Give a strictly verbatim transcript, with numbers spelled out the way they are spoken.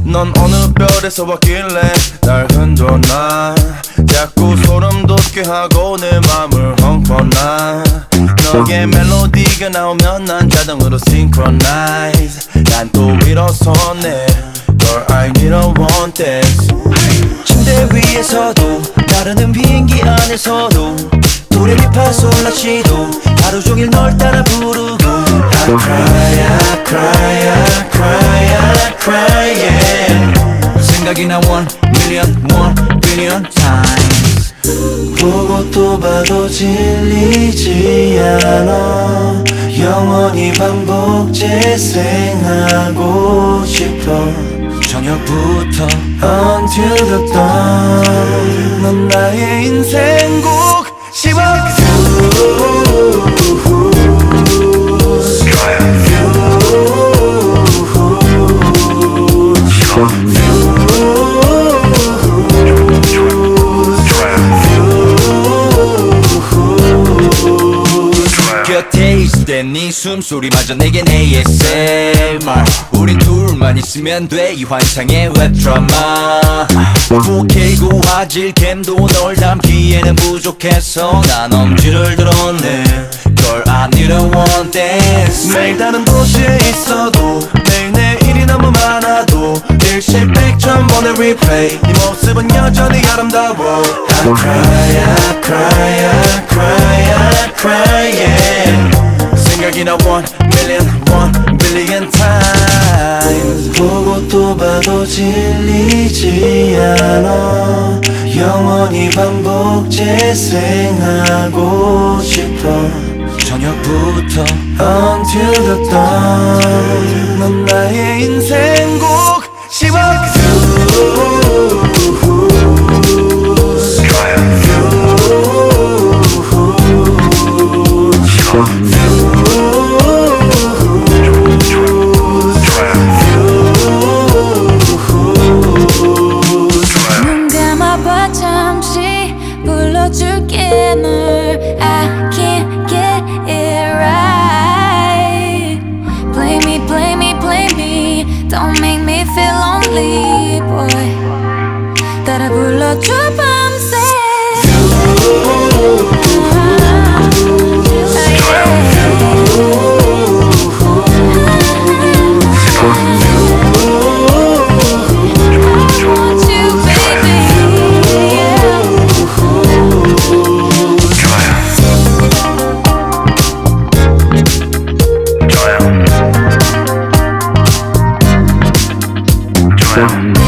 넌 어느 별에서 왔길래 날 흔들어놔. 자꾸 소름 돋게 하고 내 맘을 헝퍼나. 너의 멜로디가 나오면 난 자동으로 synchronize. 난 또 일어서네. Girl I need a one dance. 침대 위에서도 나르는 비행기 안에서도 도레미파솔라시도 하루 종일 널 따라 부르고 I cry I cry I cry I cry yeah. 생각이 나 one million one billion times. 보고 또 봐도 질리지 않아. 영원히 반복 재생하고 싶어. 저녁부터 until the dawn. 넌 나의 인생곡 시작. 곁에 있을 때 네 숨소리마저 내겐 에이에스엠알. 우린 둘만 있으면 돼 이 환상의 웹드라마. 포케이 고화질 캠도 널 담기에는 부족해서 난 엄지를 들었네. Girl I need a one dance. 매일 다른 도시에 있어도 매일매일이 너무 많아도 일시백천 번의 replay. 네 모습은 여전히 아름다워. I cry I cry I cry I cry yeah. 생각이 나 one million one billion times. 보고 또 봐도 질리지 않아. 영원히 반복 재생하고 싶어. 저녁부터 until the dawn. 넌 나의 인생곡 시작. 눈 감아봐 잠시 불러줄게 널. I can't get it right. Play me, play me, play me. Don't make me feel lonely, boy. 따라 불러줘 밤새. 좋아요.